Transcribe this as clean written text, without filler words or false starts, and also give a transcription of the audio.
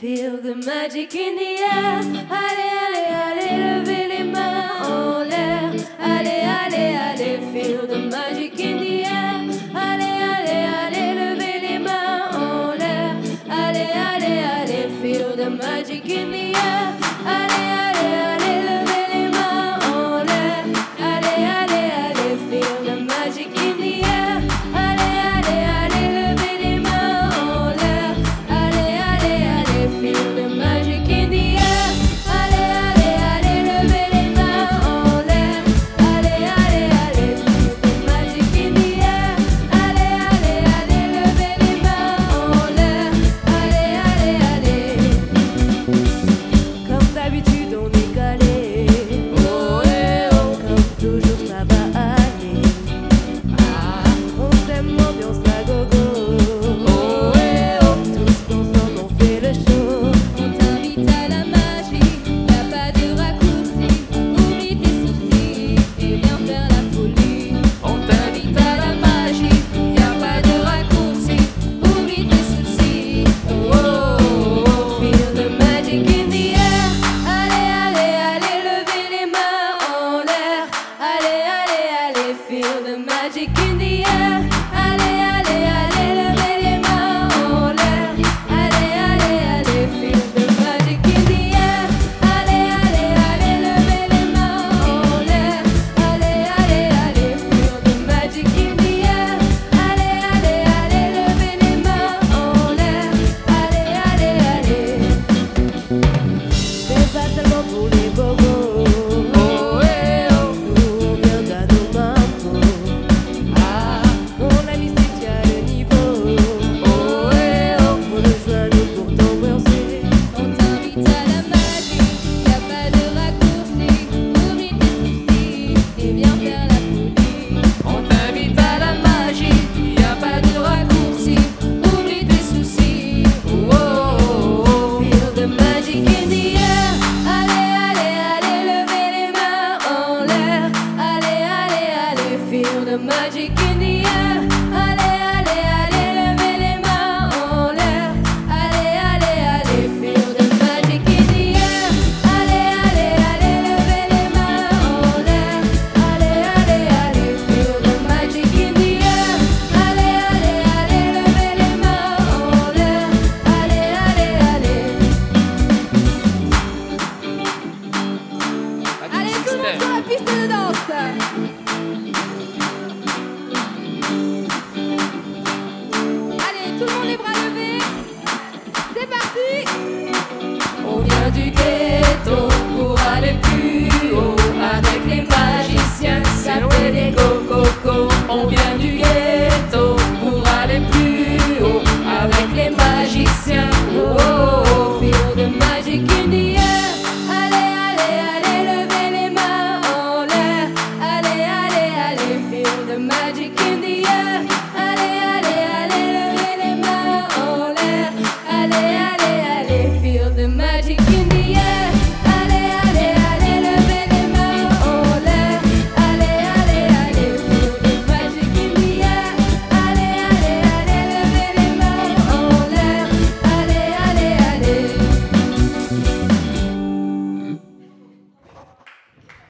Feel the magic in the air. Allez, allez, allez, levez les mains en l'air. Allez, allez, allez, feel the magic in the air. Allez, allez, allez, levez les mains en l'air. Allez, allez, allez, feel the magic in the air. Allez, allez, allez, levez les mains en l'air. Allez, allez, allez, feel the magic in the air. Allez, allez, allez, levez les mains en l'air. Allez, allez, allez, feel the magic in the air. Allez, allez, allez, levez les mains en l'air. Allez, allez, allez, feel the magic in the air. Allez, allez, allez, levez les mains en l'air. Allez, allez, allez. Comme d'habitude on est calé. Oh et oh, comme toujours ça va aller. Ah, on s'aime, ambiance à gogo. Oh et oh, tous ensemble on fait le show. On t'invite à la magie, y'a pas de raccourci. Oublie tes soucis et viens faire la folie. On t'invite à la magie, y'a pas de raccourci. Oublie tes soucis. Oh, oh, oh, feel the magic in the air. Allez, allez, allez, levez les mains en l'air. Allez, allez, allez, feel the magic in the air. Allez, allez, allez, levez les mains en l'air. Allez, allez, allez, feel the magic in the air. Allez, allez, allez, levez les mains en l'air. Allez, allez, allez, feel the magic in the air. Allez, allez, allez, levez les mains en l'air. Allez, allez, allez. C'est pas seulement pour les bobos. Oh et oh, nous on vient d'un nos mamans. Ah, mon ami si tu as le niveau. Oh et oh, rejoins-nous pour t'ambiancer. On t'invite à la magie, y'a pas de raccourci. Oublie tes soucis et viens faire la folie. On t'invite à la magie, y'a pas de raccourci. Oublie tes soucis. Oh, oh, oh, feel the magic in the air. Allez, allez, allez, levez les mains en l'air. Allez, allez, allez, feel the magic in the air. Allez, allez, allez, levez les mains en l'air. Allez, allez, allez, feel the magic in the air. Allez, allez, allez, levez les mains en l'air. Allez, allez, allez, feel the magic in the air. Allez, allez, allez, levez les mains en l'air. Allez, allez, allez. Allez, tout le monde sur la piste de danse. Allez, tout le monde les bras levés. C'est parti. On vient du ghetto pour aller plus haut. Avec les magiciens, ça fait des go-go-go. On vient du ghetto pour aller plus haut. Avec les magiciens, oh, oh, oh, feel the magic in the air. Allez, allez, allez, levez les mains en l'air. Allez, allez, allez, feel the magic in the air.